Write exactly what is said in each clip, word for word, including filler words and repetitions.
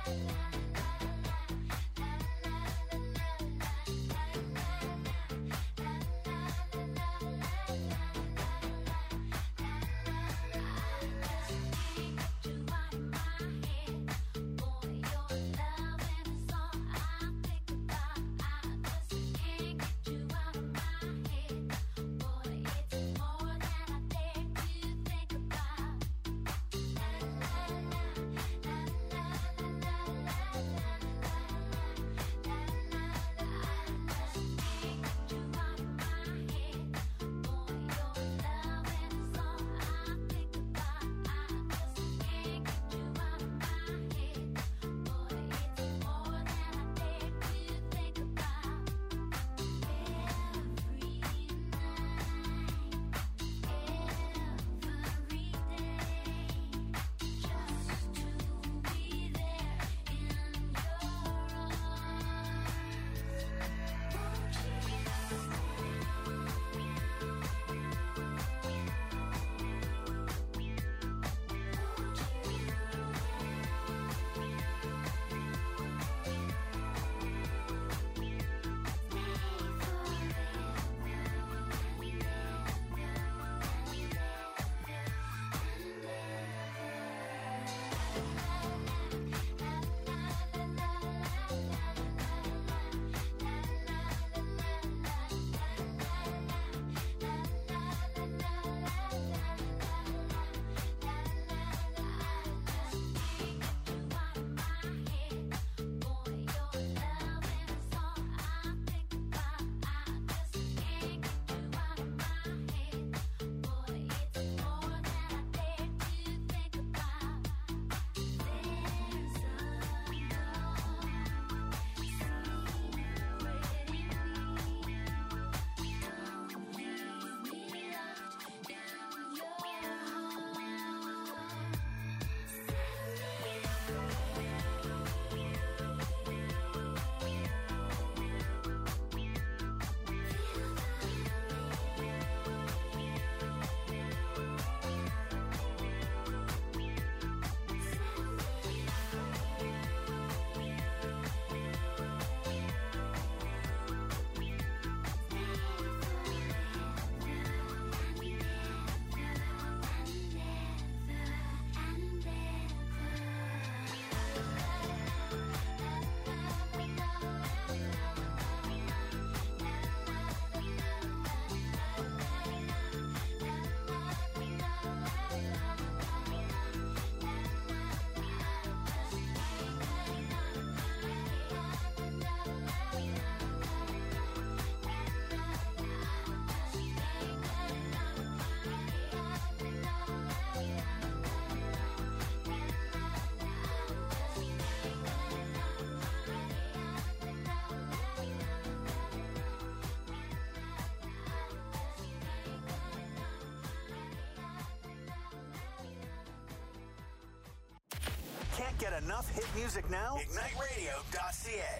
Can't get enough hit music now? Ignite Radio dot C A.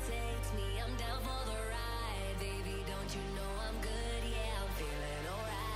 Don't you know I'm good? Yeah, I'm feeling alright.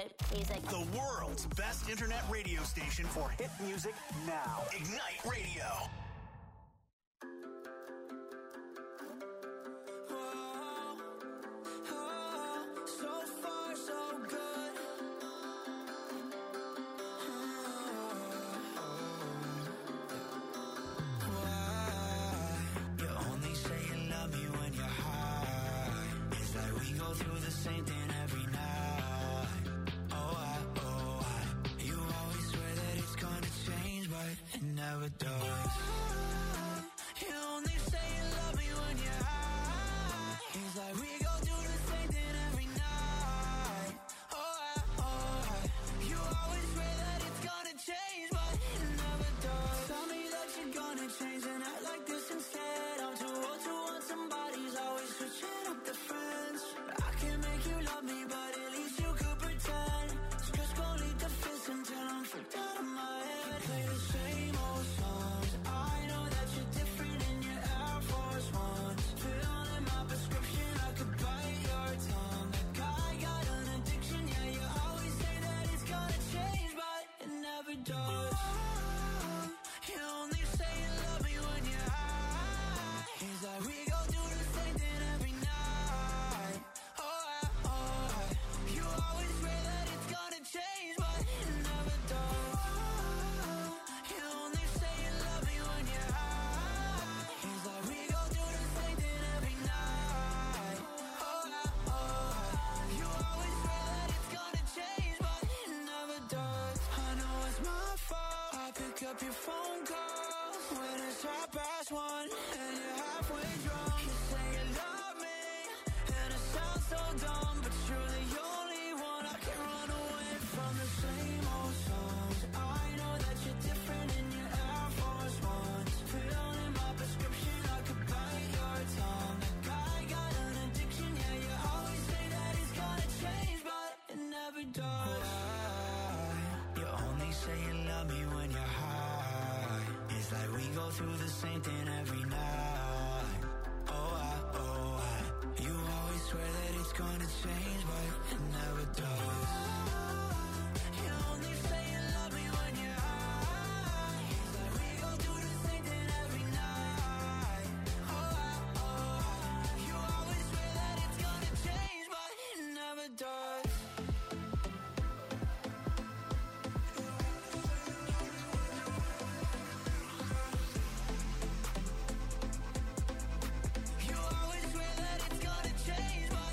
good music. The world's best internet radio station for hit music now. Ignite Radio. Never does. You only say you love me when you're high. It's like we go do the same thing every night. Oh, I, oh, I. You always swear that it's gonna change, but it never does. Tell me that you're gonna change and act like this instead. I'm too old to want somebody's always switching up the friends. I can make you love me, but at least you could pretend. It's just gonna lead to fist until I'm freaked out of my head. Play the same old songs. I know that you're different in your Air Force Ones. Filling my prescription, I could bite your tongue. Like I got an addiction, yeah, you always say that it's gonna change, but it never does. You only say you love me when you're high. It's like we go do the same thing every night. Oh, I, oh, I. You always swear that it's gonna change, but it never does. You only say you love me when you're high. It's like we go do the same thing every night. Oh, I, oh, I. You always swear that it's gonna change, but it never does. I know it's my fault. I pick up your phone calls when it's half past one and you're halfway drunk. You say you love me and it sounds so dumb, but you're the only one I can run away from. The same old songs. I know that you're different in your Air Force Ones. Filling my prescription, I could bite your tongue. Like I got an addiction, yeah, you always say that it's gonna change, but it never does. You only say you love me when you're high. It's like we go through the same thing every night. Oh, I, oh, I. You always swear that it's gonna change, but it never does. You only say you love me when you're high. It's like we go do the same thing every night. Oh, I, oh, I. You always swear that it's gonna change, but it never does. You always swear that it's gonna change, but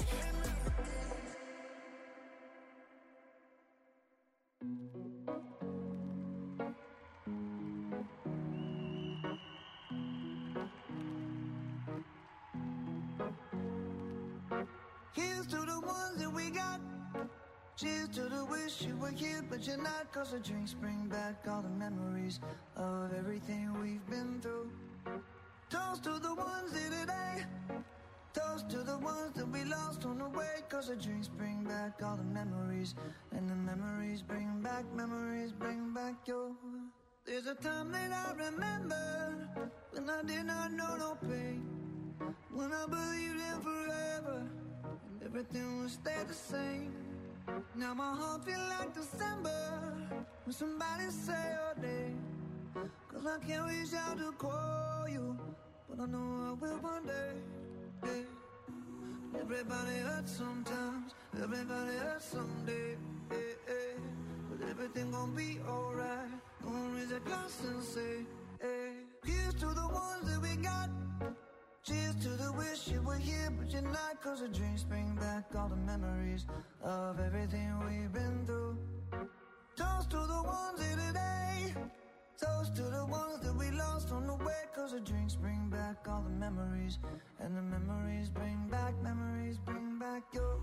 Here's to the ones that we got. Cheers to the wish you were here, but you're not. Cause the drinks bring back all the memories of everything we've been through. Toast to the ones here today. Toast to the ones that we lost on the way. Cause the drinks bring back all the memories. And the memories bring back, memories bring back your. There's a time that I remember when I did not know no pain. When I believed in forever and everything would stay the same. Now my heart feel like December when somebody say your name. Cause I can't reach out to call you, but I know I will one day. Yeah. Everybody hurts sometimes, everybody hurts someday. Yeah, yeah. But everything gon' be alright. Gonna raise a glass and say, hey. Here's to the ones that we got. Cheers to the wish you were here, but you're not. Cause the drinks bring back all the memories of everything we've been through. Toast to the ones here today. Toast to the ones that we lost on the way. Cause the drinks bring back all the memories. And the memories bring back, memories bring back your.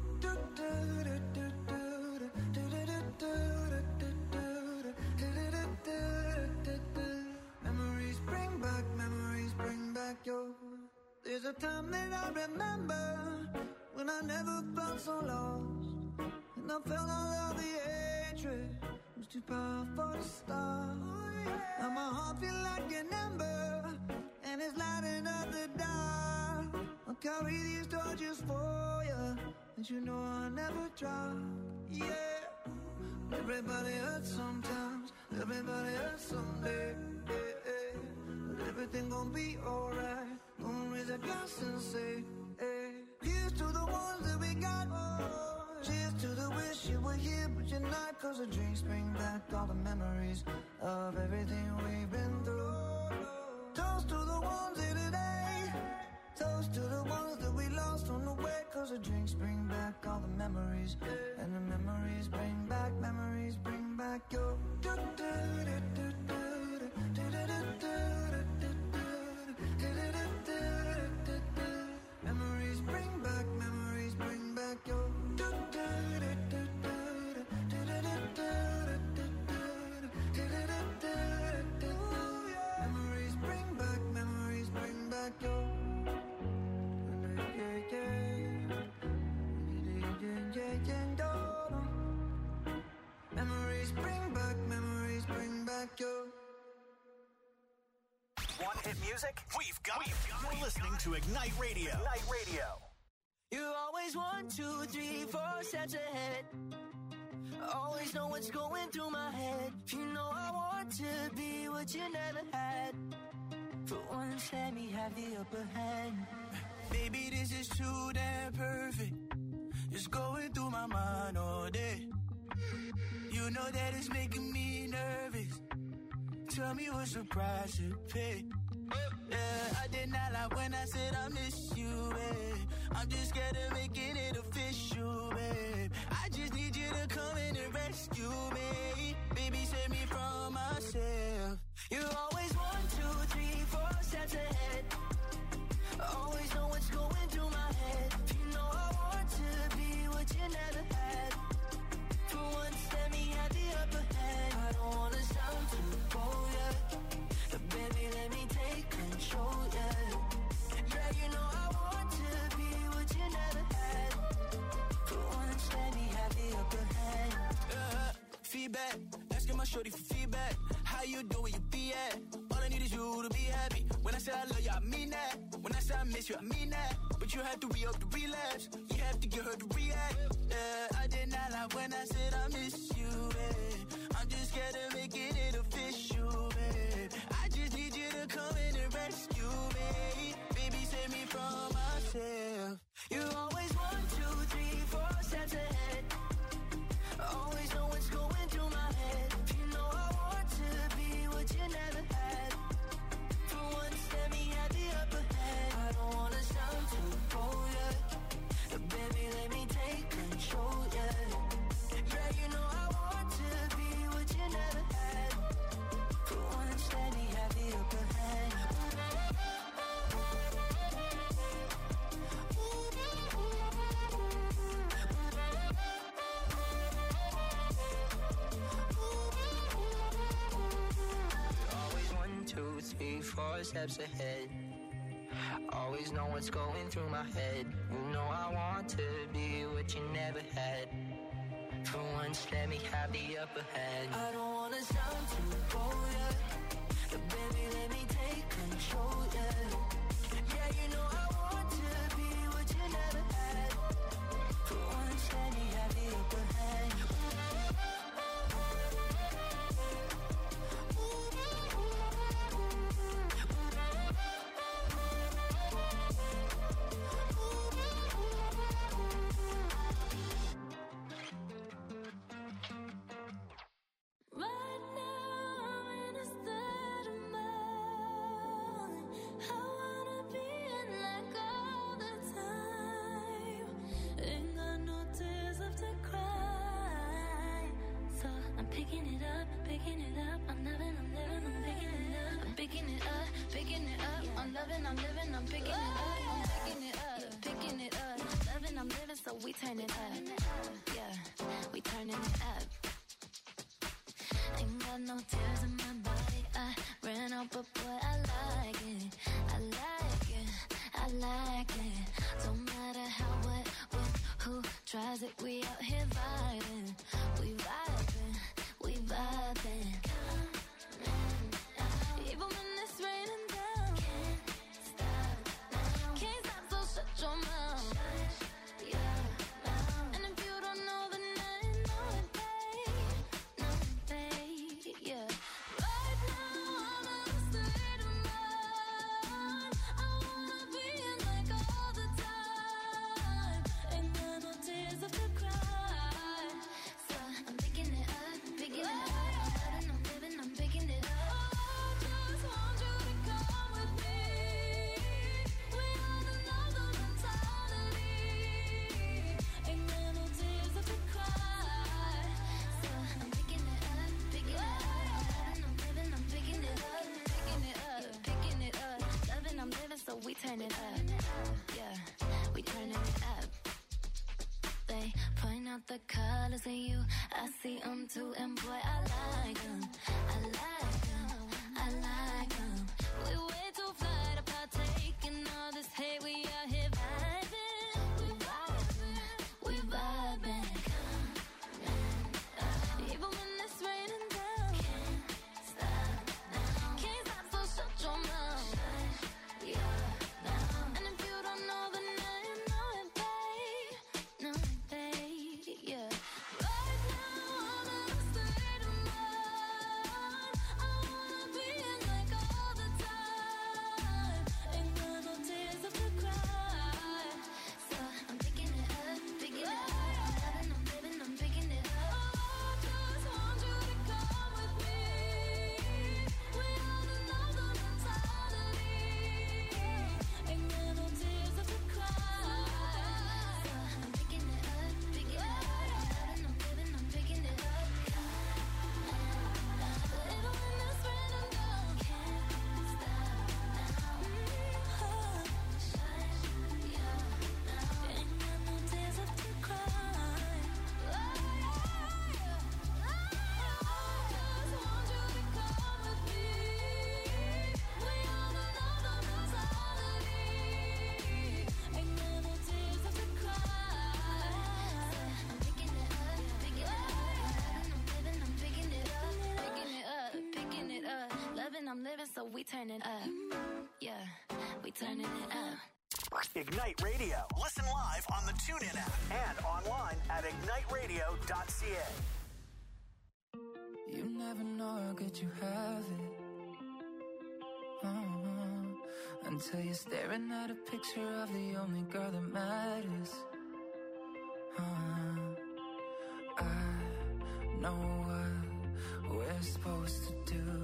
Memories bring back, memories bring back your. There's a time that I remember when I never felt so lost. And I felt all of the hatred was too powerful to stop. Now my heart feel like an ember and it's lighting up the dark. I'll carry these torches for you, and you know I'll never drop. Yeah. Everybody hurts sometimes, everybody hurts someday. Hey, hey. But everything gon' be alright. Gonna raise a glass and say, hey. Here's to the ones that we got. Cheers to the wish you were here, but you're not. Cause the drinks bring back all the memories of everything we've been through. Toast to the ones here today. Toast to the ones that we lost on the way. Cause the drinks bring back all the memories. And the memories bring back, memories bring back your memories bring back, memories bring back your memories bring back, memories bring back your memories bring back, memories bring back your Want hit music? We've got it. You're listening to Ignite Radio. Ignite Radio. You always one, two, three, four steps ahead. Always know what's going through my head. You know I want to be what you never had. For once, let me have the upper hand. Baby, this is too damn perfect. It's going through my mind all day. You know that it's making me nervous. Tell me what's the price to pay. Yeah, I did not lie when I said I miss you, babe. I'm just scared of making it official, babe. I just need you to come in and rescue me. Baby, save me from myself. You always one, two, three, four steps ahead. Always know what's going through my head. You know I want to be what you never had. For once, let me have the upper hand. I don't wanna sound too bold, yeah. But baby, let me take control, yeah. Yeah, you know I want to be what you never had. For once, let me have the upper hand. Uh, feedback, asking my shorty for feedback. How you doing, where you be at? All I need is you to be happy. When I say I love you, I mean that. When I say I miss you, I mean that. But you have to re-up the relapse. You have to get her to react. Yeah, I did not lie when I said I miss you, babe. I'm just scared of making it official, babe. I just need you to come in and rescue me. Baby, save me from myself. You always one, two, three, four steps ahead. Always know what's going through my head. You know I want to be what you never had. For once, let me have the upper hand. I don't wanna sound too bold, yeah. But baby, let me take control, yeah. Yeah, you know I want to be what you never had. For once, let me have the upper hand. Always one, two, three, four steps ahead. Always know what's going through my head. You know I want to be what you never had. For once, let me have the upper hand. I don't wanna sound too bold, yeah. But baby, let me take control, yeah. Yeah, you know I want to be what you never had. For once, let me have the upper hand. Right now I'm in a state of mind. I wanna be in like all the time. Ain't got no tears left to cry. So I'm picking it up, picking it up. I'm loving, I'm living, I'm picking it up. I'm picking it up, picking it up. I'm loving, I'm living, I'm picking it up. I'm picking it up, picking it up. Loving, I'm living, so we turn it up. Yeah, we turning it up. Ain't got no tears in my body. I ran out, but boy, I like it. I like it. I like it. Don't matter how, what, when, who tries it. We out here vibing. We vibing. We vibing. Even when it's raining down. Can't stop now. Can't stop, so shut your mouth. Shut your mouth. And if you don't know, then I know it, babe. turn it up. Yeah, we turning it up. They point out the colors in you, I see them too, and boy, I like them, I like them, I like them. We way too fly to partake in all this hate, we out here vibing, we vibing, we vibing. Even when it's raining down, can't stop now, can't stop, so shut your mouth. Yeah, now. And if you don't know, then now you know it, babe. Know it, babe. Yeah. Right now I'm in a state of mind. I wanna be in like all the time. Ain't got no tears left to cry. So I'm picking it up, picking it up. I'm loving, I'm living, I'm picking it up. Oh, I just want you to come with me. We on another mentality. Ain't got no tears left to cry. So I'm picking it up, picking it up. I'm loving, I'm living, I'm picking it up. Even when it's raining down, can't stop now. Shine, yeah, now. Ain't got no tears left to cry. Oh, yeah. I just want you to come with me. We on another mentality. Ain't got no tears left to cry. I'm picking it up, picking it up. I'm living, I'm picking it up, picking it up, picking it up. Loving, I'm living, so we turn it up. Yeah, we turning it up. Ignite Radio. Listen live on the TuneIn app and online at ignite radio dot c a. You never know how good you have it. Uh-huh. Until you're staring at a picture of the only girl that matters. Uh-huh. I know what we're supposed to do.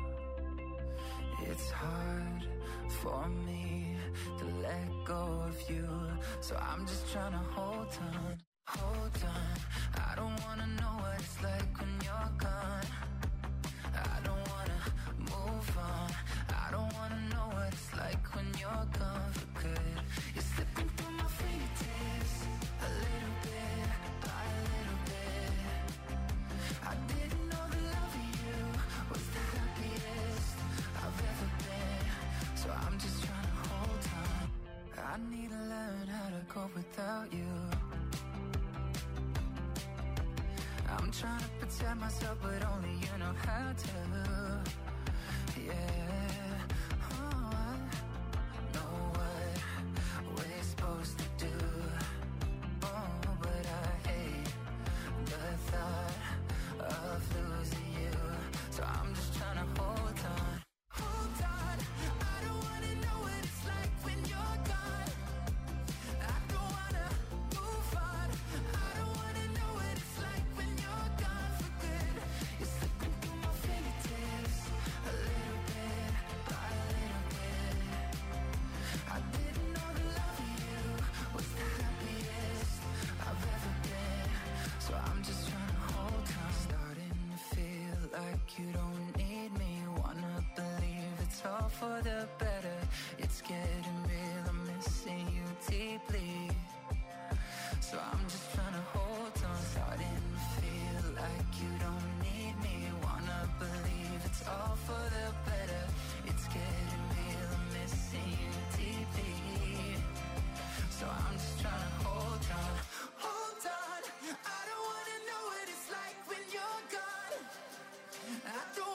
It's hard for me to let go of you, so I'm just trying to hold on, hold on. I don't wanna know what it's like when you're gone. I don't wanna move on. I don't wanna know what it's like when you're gone for good. You're slipping through my fingertips, a little bit by a little bit. I didn't know the love of you was the happiest I've ever been, so I'm just trying to hold on. I need to learn how to cope without you. I'm trying to protect myself, but only you know how to. Yeah, oh, I know what we're supposed to do. Oh, but I hate the thought of losing you, so I'm just trying to hold on. Hold on, I don't wanna know what it's like when you're gone. I don't wanna move on. I don't wanna know what it's like when you're gone for good. You're slipping through my fingertips, a little bit by a little bit. I didn't know the love of you was the happiest I've ever been, so I'm just trying to hold on. Starting to feel like you don't need me. Wanna believe it's all for the better. It's getting real, I'm missing you deeply, so I'm just trying to hold on. Starting to feel like you don't need me. Wanna believe it's all for the better. It's getting real, I'm missing you deeply, so I'm just trying to hold on. Hold on, I don't wanna know what it's like when you're gone. I don't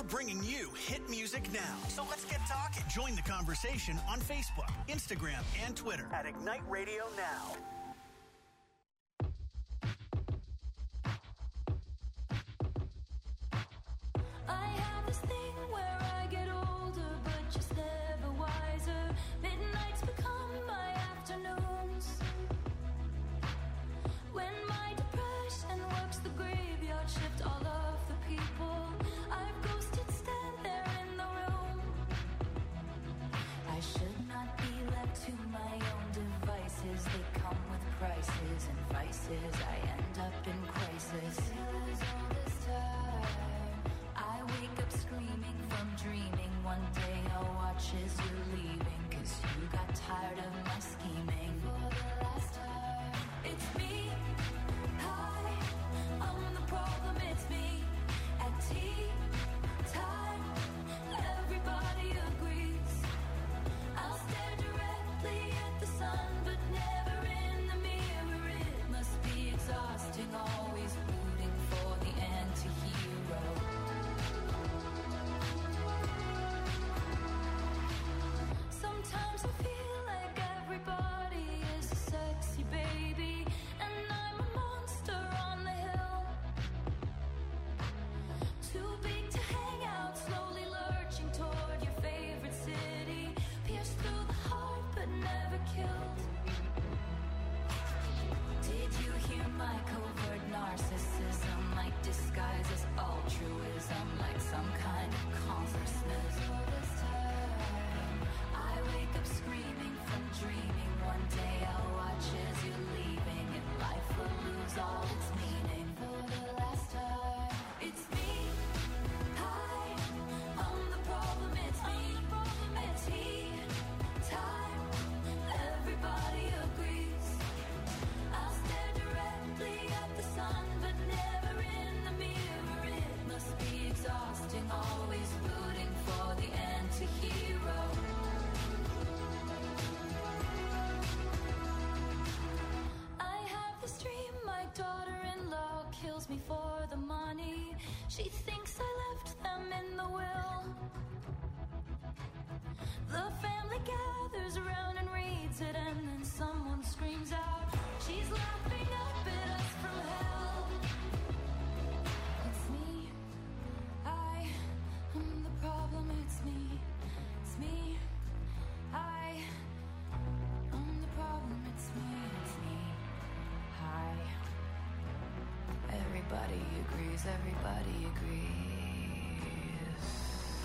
We're bringing you hit music now. So let's get talking. Join the conversation on Facebook, Instagram, and Twitter at Ignite Radio Now. I have this thing where I get older, but just never wiser. Midnights become my afternoons. When my depression works the graveyard shift, all of the people I've ghosted stand there in the room. I should not be left to my own devices. They come with prices and vices. I end up in crisis. All this time, I wake up screaming from dreaming. One day I'll watch as you're leaving, 'cause you got tired of my scheming. For the last time, it's me. Hi, I'm the problem, it's me. At tea time, everybody agrees. I'll stare directly at the sun, but never in the mirror. It must be exhausting, always rooting for the anti-hero. Sometimes I feel like everybody is a sexy baby, and I'm a monster on the hill. Too big to hang out, slowly lurching toward your favorite city. Pierced through the heart, but never killed. Did you hear my covert narcissism? Like disguise as altruism, like some kind of consciousness. All this time, I wake up screaming from dreaming. One day I'll watch as you're leaving, and life will lose all its meaning. For the last time, it's me. Hi, I'm the problem, it's me. At tea time, everybody agrees. I'll stare directly at the sun, but never in the mirror. It must be exhausting, always rooting for the anti-hero. I have this dream, my daughter-in-law kills me for the money. She thinks I left them in the will. The family gathers around and reads it, and then someone screams out, she's laughing up at us from hell. It's me. I am the problem, it's me. It's me. I am the problem, it's me. It's me. Hi. Everybody agrees, everybody agrees.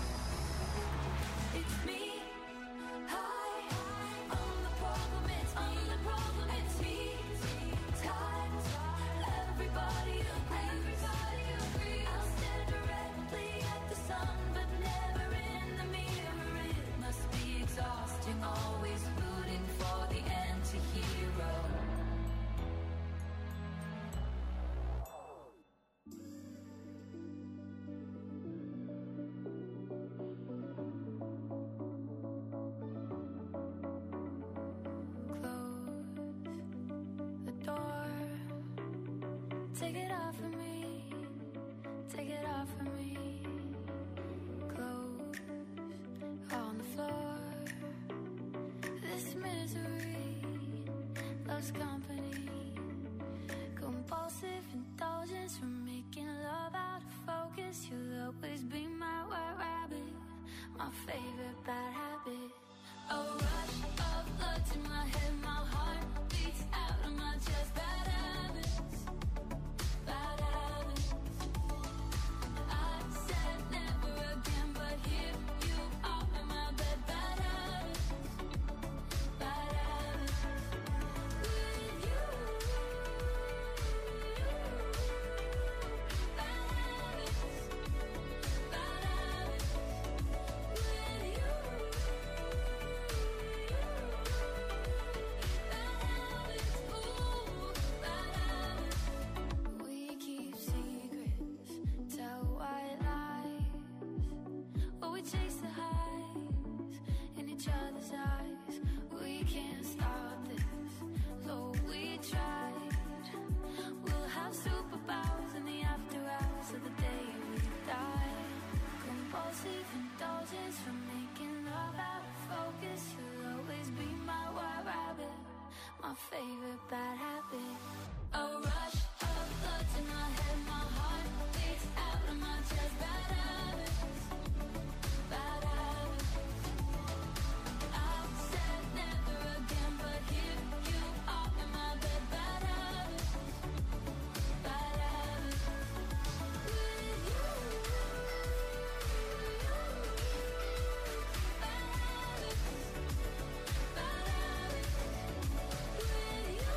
It's me. Hi, I'm the problem, it's me. I'm the problem, it's me. Time, everybody agrees. Everybody agrees. I'll stare directly at the sun, but never in the mirror. It must be exhausting, always rooting for the anti-hero. Take it off of me, take it off of me. Clothes on the floor. This misery loves company. Compulsive indulgence from making love out of focus. You'll always be my white rabbit, my favorite bad habit. A rush of blood to my head, my heart beats out of my chest. Bad habits. Bad habits. I said never again, but here you are in my bed. Bad habits. Bad habits. With you. Bad habits. Bad habits. With you. Compulsive indulgence from making love out of focus. You'll always be my white rabbit, my favorite bad habit. A rush of blood to my head, my heart beats out of my chest. Bad habits, bad habits. I said never again, but here you are in my bed. Bad habits, bad habits. With you, bad habits, bad habits. With you,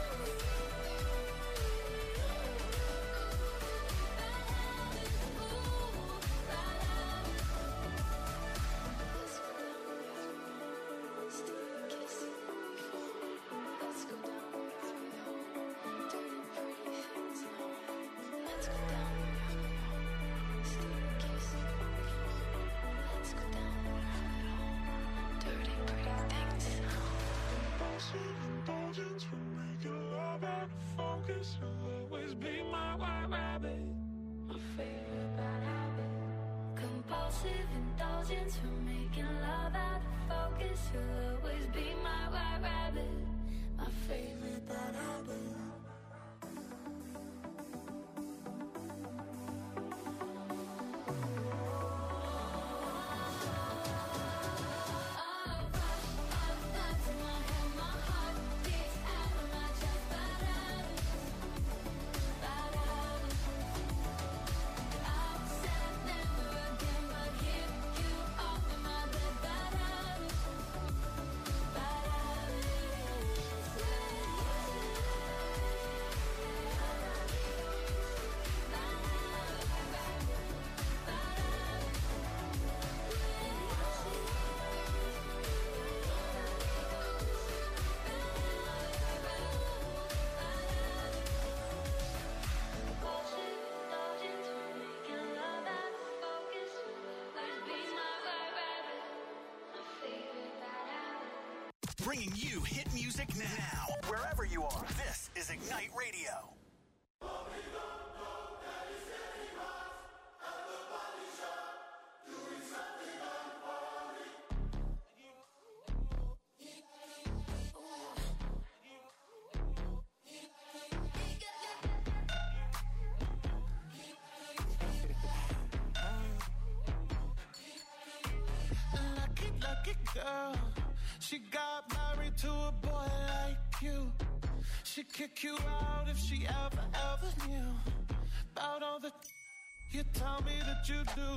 Indulgence from making love out of focus. You'll always be my white rabbit, my favorite bad habit. Compulsive indulgence from making love out of focus. You'll always be my white rabbit, my favorite bad habit. Bringing you hit music now, wherever you are. This is Ignite Radio. Lucky, lucky girl. She got married to a boy like you. She'd kick you out if she ever, ever knew about all the you tell me that you do.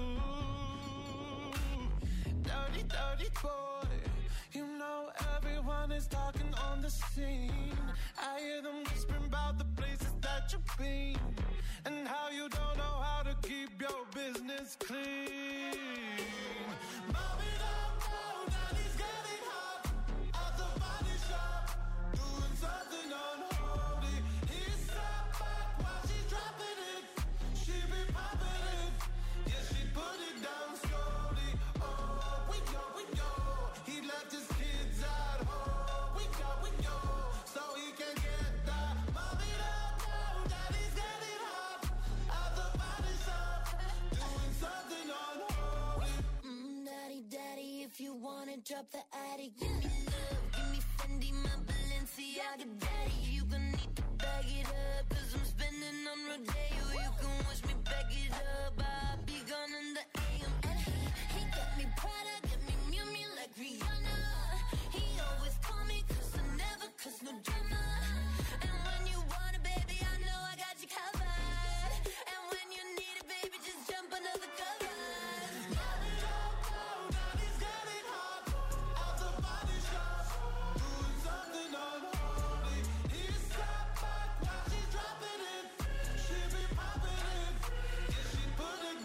Dirty, dirty boy. You know everyone is talking on the scene. I hear them whispering about the places that you've been and how you don't know how to keep your business clean. Mommy, don't know that he's getting hot at the body shop, doing something unholy. He sat back while she's dropping it. She be popping it. Yeah, she put it down slowly. Oh, we know, we know. He left his kids at home. We know, we know. So he can get that. Mommy, don't know that he's getting hot at the body shop, doing something unholy. Mm, daddy, daddy, if you wanna drop the attic, give me love, give me Fendi, my Balenciaga daddy. You gon' need to bag it up, cause I'm spending on Rodeo. You can wish me back it up, I'll be gone in the A M. And he, he got me Prada, got me Miu Miu like Rihanna. He always call me cause I never cause no drama. And when you want it, baby, I know I got you covered. And when you need it, baby, just jump under the covers. Mommy, don't know that he's getting hot at the body shop, doing something unholy. He sat back while she's dropping it. She be popping it. Yeah, she put it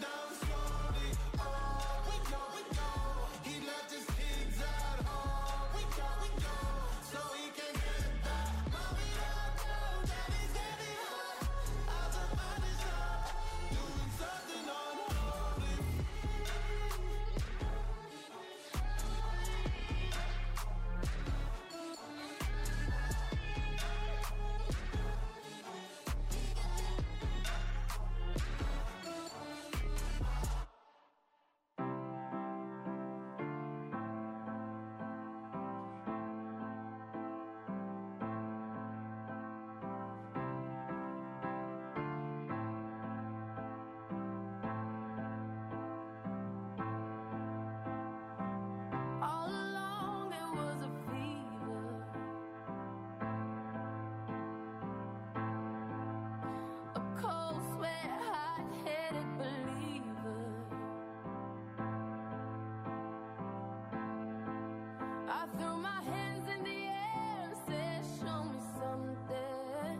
I threw my hands in the air and said, show me something.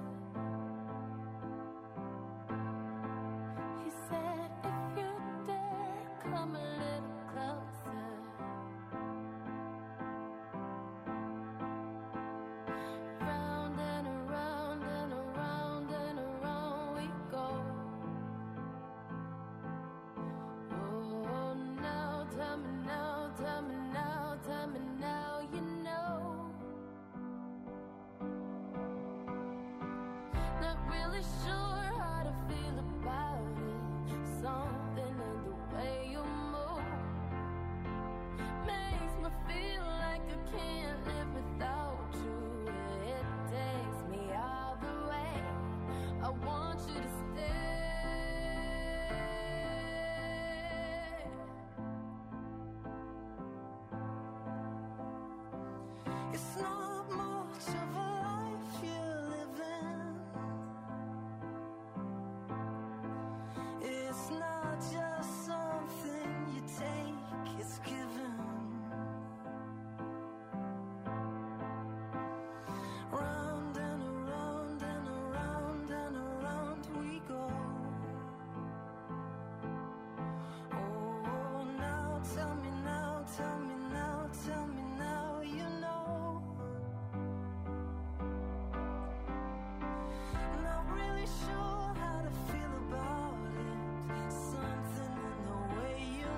He said, if you dare, come a little closer. Round and around and around and around we go. Oh, now tell me now, tell me now, tell me now, you know. Not really sure how to feel about it. Something in the way you move makes me feel like I can't live without you. It takes me all the way. I want you to stay. It's not much of a life you're living. It's not just something you take, it's given. Round and around and around and around we go. Oh, now tell me now, tell me now, tell me now, you know. Not really sure how to feel about it. Something in the way you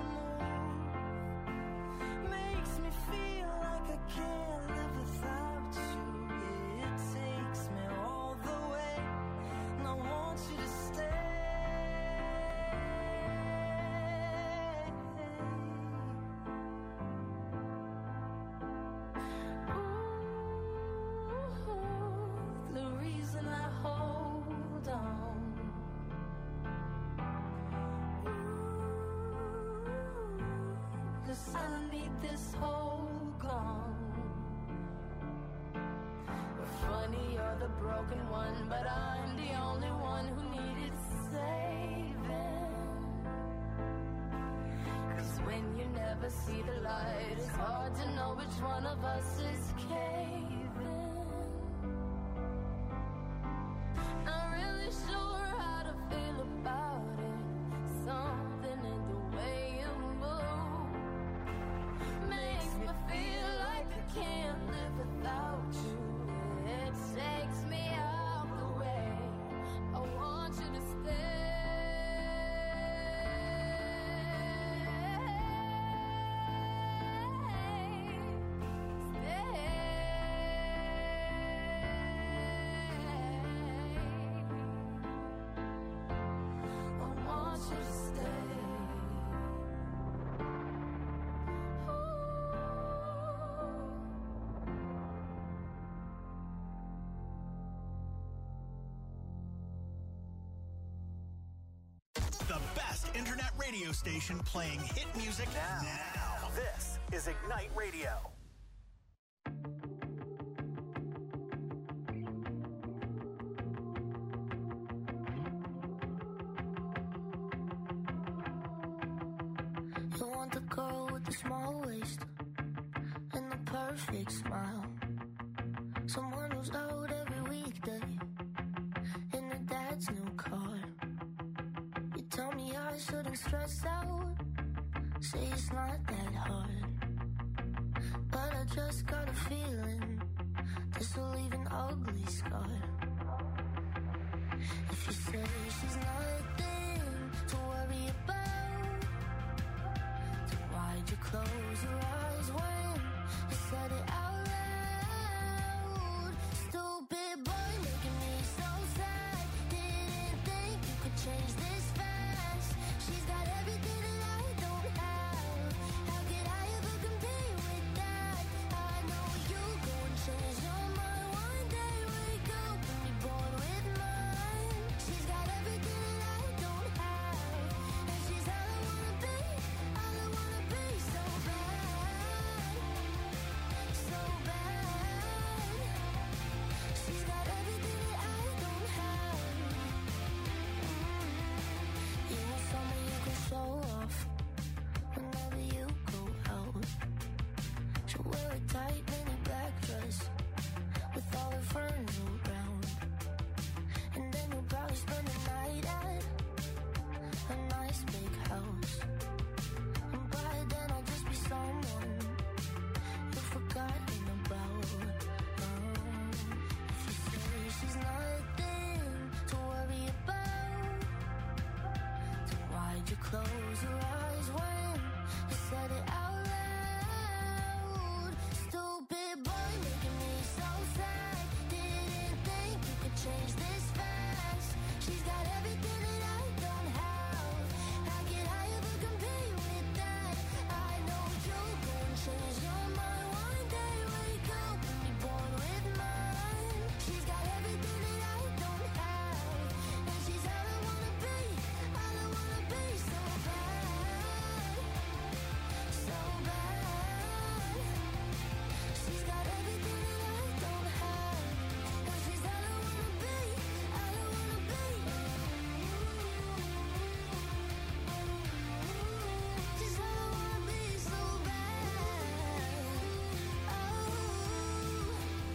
move makes me feel like I can't live without you. It takes me all the way, and I want you to stay. Ooh, the reason I hold on. Ooh, 'cause I need this whole gone. Funny, you're the broken one, but I'm the only one who needed saving. 'Cause when you never see the light, it's hard to know which one of us is caving. Not really sure how to feel about it. Something in the way you move makes me feel like I can't live without you. It takes me out the way. I want you to stay. Stay. I want you to stay. The best internet radio station playing hit music now. now. This is Ignite Radio. You want the girl with the small waist and the perfect smile. Someone who's out every weekday in her dad's new car. You tell me I shouldn't stress out, say it's not that hard. But I just got a feeling this will leave an ugly scar. If you say she's nothing to worry about, then why'd you close your eyes when you said it out loud? Stupid boy making me so sad. Didn't think you could change this fast. She's got everything that I don't have. How could I ever compete with that? I know you go and change your mind one day. Wake up and be bored with mine. She's got everything that I don't have, and she's all I wanna be, all I wanna be. So bad, so bad. She's got everything that I don't have. You want someone you can show off whenever you go out. She'll wear a tie Why'd you close your eyes when you said it out loud? Stupid boy making me so sad. Didn't think you could change this fast. She's got everything that I don't have. How could I ever compete with that? I know you can change your mind one day. Wake up and be born with mine. She's got everything that I don't have, and she's all I wanna be, all I wanna be. So bad, so bad. She's got everything that I don't have, and she's all I wanna be, all I wanna be. She's all I wanna be, so bad. Oh,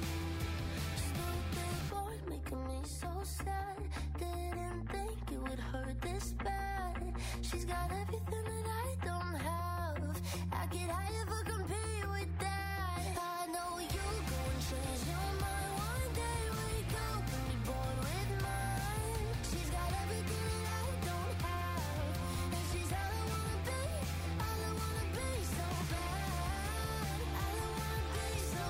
stupid boy making me so sad. Didn't think it would hurt this bad. She's got everything that I don't have. How could I ever compete with that? I know you go and change your mind one day. Wake up and be born with mine. She's got everything that I don't have, and she's all I wanna be, all I wanna be. So bad, all I wanna be. So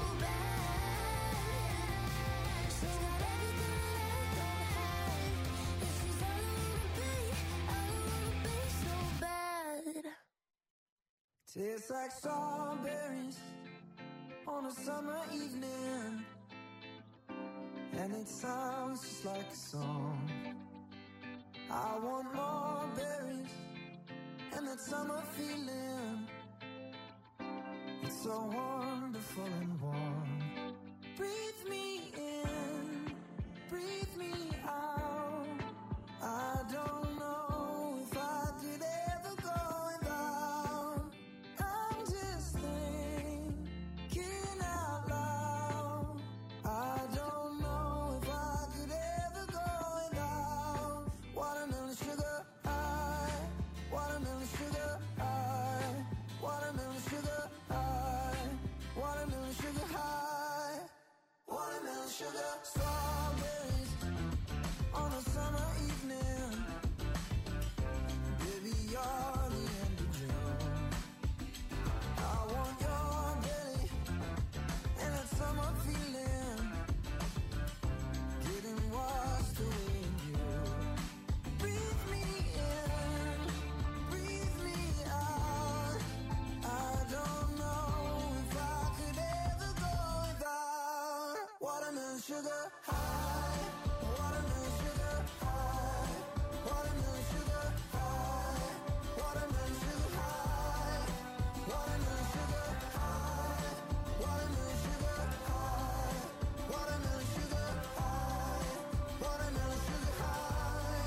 bad. She's got everything that I don't have, and she's all I wanna be, all I wanna be. So bad. Tastes like strawberries on a summer evening, and it sounds just like a song. I want more berries and that summer feeling. It's so wonderful and warm. Breathe me in, breathe me out. I don't know if I could ever go without. I'm just thinking out loud. I don't know if I could ever go without. Watermelon sugar high, watermelon sugar high, watermelon sugar high, watermelon sugar high, watermelon sugar. Strawberries on a summer evening. Baby, you're the end of June. I want your belly and that summer feeling, getting washed away in you. Breathe me in, breathe me out. I don't know if I could ever go without. Watermelon sugar high, watermelon sugar high, watermelon sugar high, watermelon sugar high, watermelon sugar high, watermelon sugar high, watermelon sugar high, watermelon sugar high.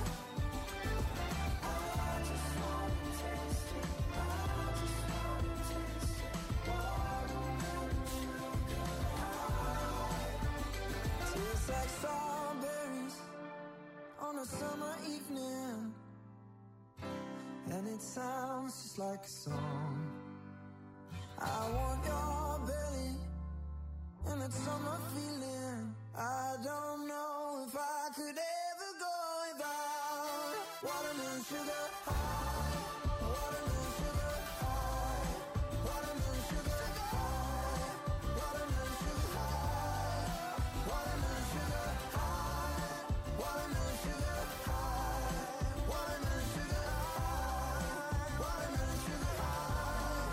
I just wanna taste it, I just wanna taste it. Watermelon sugar high. Tastes like strawberries on a summer evening, and it sounds just like a song. I want your belly and that summer feeling. I don't know if I could ever go without. Watermelon sugar high, watermelon sugar high, watermelon sugar high, watermelon sugar high, watermelon sugar high, watermelon sugar high, watermelon sugar high, watermelon sugar high.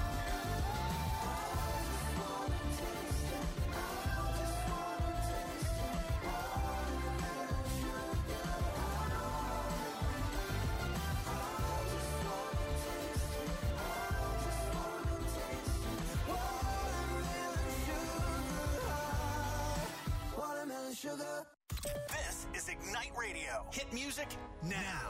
I just wanna taste it, I just wanna taste it. Watermelon sugar high. I just wanna taste it, I just wanna taste it. Watermelon sugar high, watermelon sugar. This is Ignite Radio. Hit music now.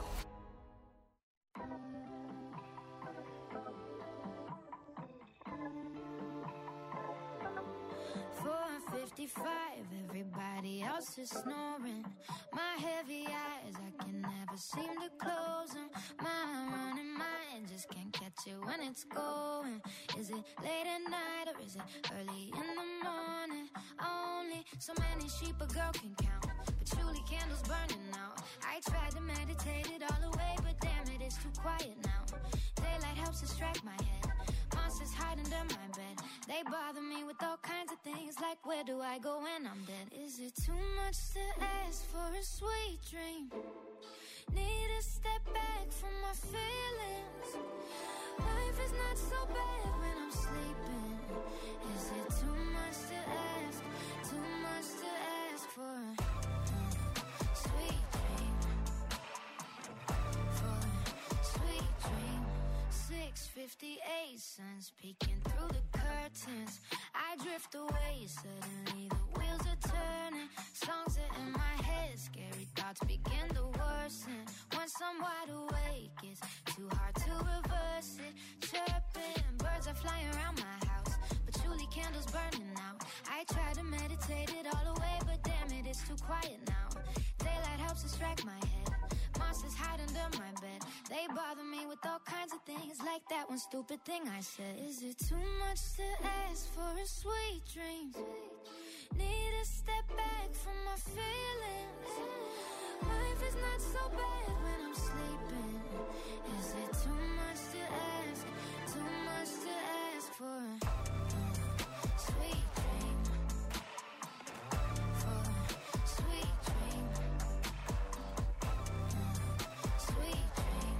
four fifty-five, everybody else is snoring. My heavy eyes, I can never seem to close them. My running mind just can't catch it when it's going. Is it late at night or is it early in the morning? Only so many sheep a girl can count, but truly candles burning out. I tried to meditate it all away, but damn it, it, it's too quiet now. Daylight helps distract my head. Monsters hide under my bed. They bother me with all kinds of things, like where do I go when I'm dead? Is it too much to ask for a sweet dream? Need to step back from my feelings. Life is not so bad when I'm sleeping. Is it too much to ask? Too much to ask for a uh, sweet dream? For a sweet dream. six fifty-eight, sun's peeking through the curtains. I drift away, suddenly the wheels are turning. Songs are in my head, scary thoughts begin to worsen. Once I'm wide awake, it's too hard to reverse it. Chirping, birds are flying around my house, patchouli candles burning out. I try to meditate it all away, but damn it, it's too quiet now. Daylight helps distract my head. Monsters hide under my bed. They bother me with all kinds of things, like that one stupid thing I said. Is it too much to ask for a sweet dream? Need to step back from my feelings. Life is not so bad when I'm sleeping. Is it too much to ask? Too much to ask for a uh, sweet dream? For a sweet dream. Sweet dream.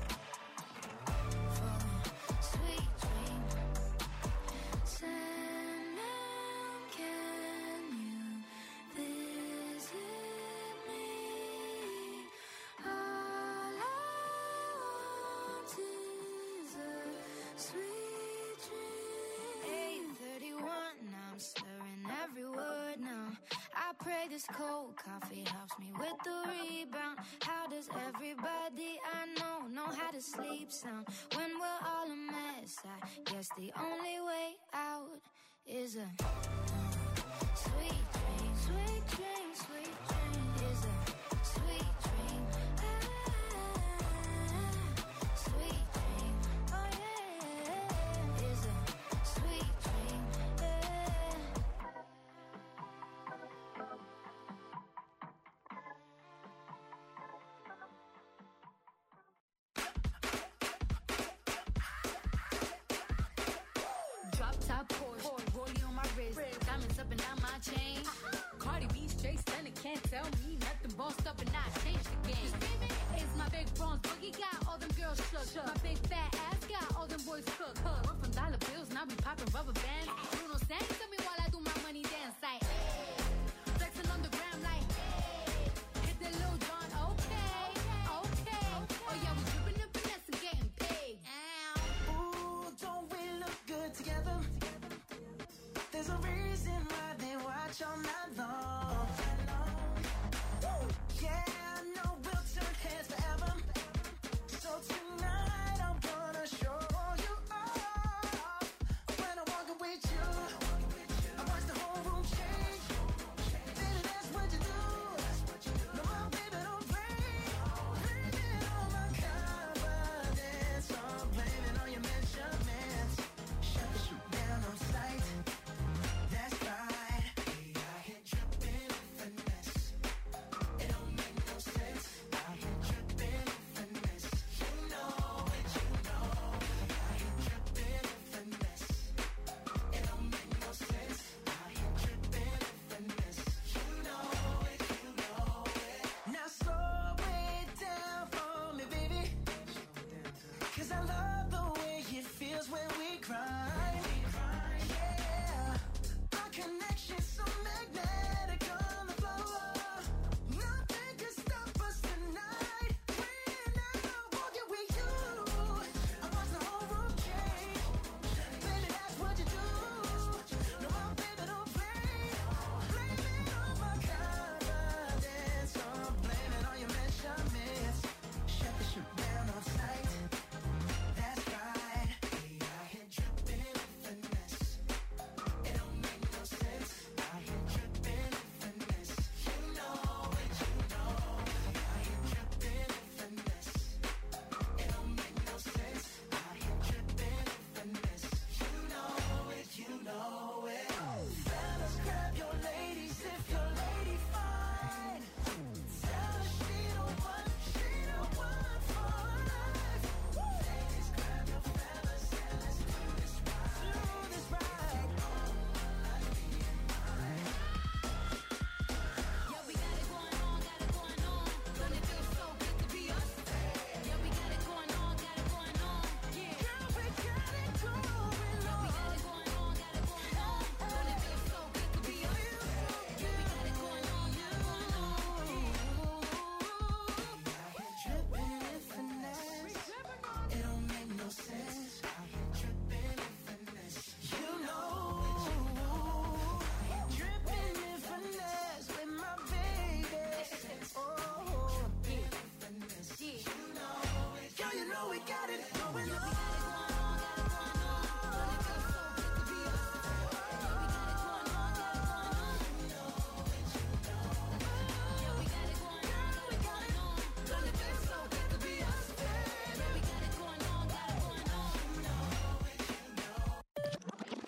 For a sweet dream. Sandman, can you visit me? All I want is a sweet dream. eight thirty-one, I'm slurring every word now. I pray this cold coffee helps me with the rebound. How does everybody I know know how to sleep sound when we're all a mess? I guess the only way out is a sweet dream, sweet dream, sweet dream. Is a sweet dream, ah, sweet dream. Oh yeah, is a sweet dream, yeah. Drop top Porsche, rollie on my wrist, diamonds up and down my chain. Cardi B straight stunning, can't tell me nothing. Bossed up and I changed the game. It's my big bronze boogie, got all them girls shook. My big fat ass got all them boys cook. We're from dollar bills, now we popping rubber bands. Bruno Sang to me while I do my money dance like flexing on the gram like hit the Lil Jon, okay, okay. Oh yeah, we dripping the finesse and getting paid. Ow. Ooh, don't we look good together? There's a reason why they watch all night long. Woo! Yeah, I know we'll turn heads forever. So tonight I'm gonna show you all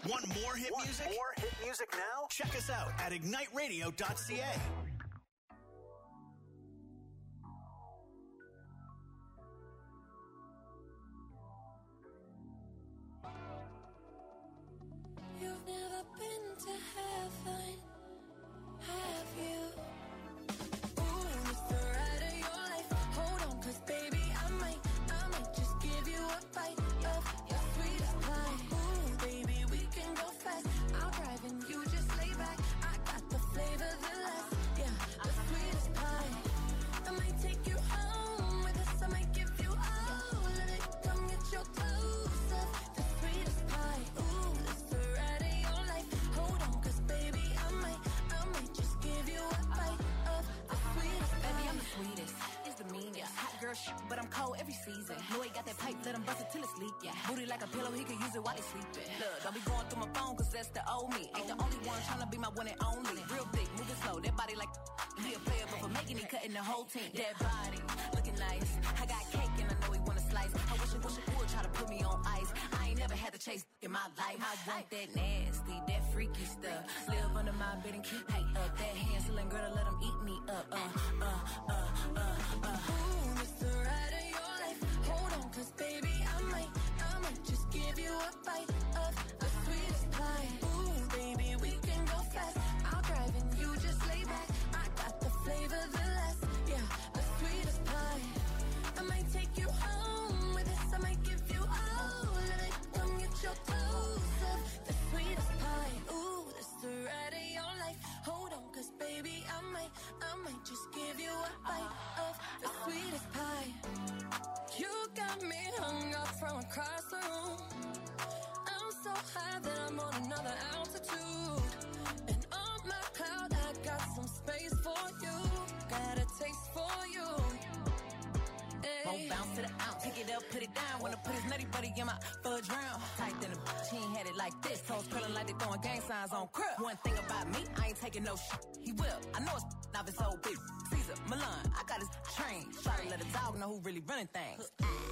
Want more hit Want music? more hit music now? Check us out at ignite radio dot c a. You've never been to heaven, have you? Ooh, it's the ride of your life. Hold on, 'cause baby, I might, I might just give you a bite of your sweetest pie. Ooh, baby, we can go fast. I'll drive and you just lay back. I got the flavor, the last, yeah, the sweetest pie. I might take you home with us. I might give you all of it. Come get your clothes up, the sweetest pie. Ooh, it's the ride of your life. Hold on, 'cause baby, I might, I might just give you a bite of the sweetest pie. Baby, I'm the sweetest. It's the meanest. Hot girl shit, but I'm cold every season. Know he got that pipe, let him bust it till it's leak. Yeah. Booty like a pillow, he could use it while he's sleeping. Look, don't be going through my phone, 'cause that's the old me. Ain't the only one tryna be my one and only. Real thick, moving slow, that body like he a player, but for making it, cutting the whole team. That body, looking nice. I got cake and I know he wanna slice. I wish I wish I would try to put me on ice. I ain't never had to chase in my life. I want that nasty, that freaky stuff. Live under my bed and keep me up. That Hansel and Gretel, let him eat me up. Uh, uh, uh, uh, uh. Ooh, it's the ride of your life. Hold on, 'cause baby, I might, I might just give you a bite of the sweetest pie. Ooh, baby, we can go fast. I'll drive and you just lay back. I got the flavor, the last, yeah, the sweetest pie. I might take you home with us. I might give you all of it. Come get your clothes up, the sweetest pie. Ooh, it's the ride of your life. Hold on, 'cause baby, I might, I might just give you a bite of the sweetest pie. You got me hung up from across the room. I'm so high that I'm on another altitude. And on my cloud, I got some space for you. Got a taste for you. Won't bounce to the ounce, pick it up, put it down. Wanna put his nutty buddy in my fudge round. Tight than a bitch, he ain't had it like this. Toes curling like they throwing gang signs on crib. One thing about me, I ain't taking no shit. He will, I know it's not his old bitch. Caesar, Milan, I got his train. Try to let a dog know who really running things.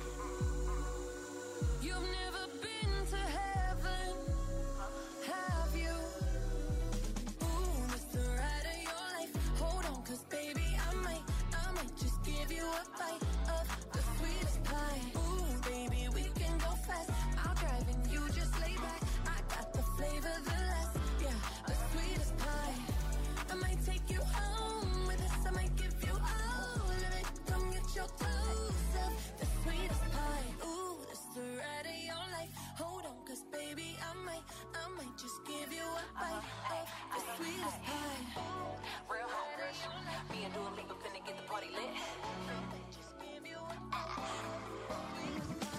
You've never been to heaven, have you? Ooh, it's the ride of your life. Hold on, 'cause baby, I might, I might just give you a bite of the sweetest pie. Ooh, baby, we can go fast. I'll drive and you just lay back. I got the flavor, the last, yeah, the sweetest pie. I might take you home with us. I might give you all of it. Come get your clothes up, the sweetest pie. Ooh, it's the ride of your life. Hold on, 'cause baby, I might, I might just give you a bite of the sweetest pie. Real hot rush. Me and Dua Lipa finna get the party lit. Just give you a bite of the sweetest pie.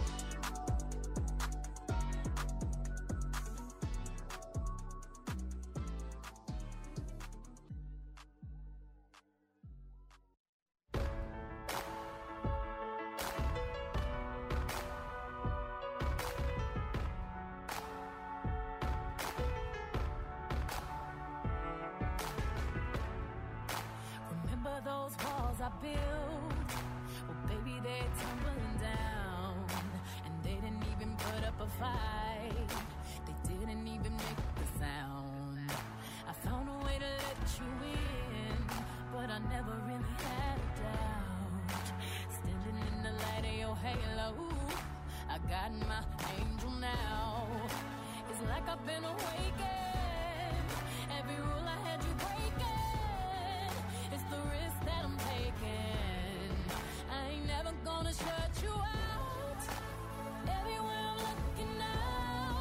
Remember those walls I built? Well, baby, they're tumbling down. And they didn't even put up a fight. They didn't even make the sound. I found a way to let you in, but I never really had a doubt. Standing in the light of your halo, I got my angel now. It's like I've been awakened. Every rule I had you breaking. It's the risk that I'm taking. I ain't never gonna shut you out. Everywhere I'm looking now,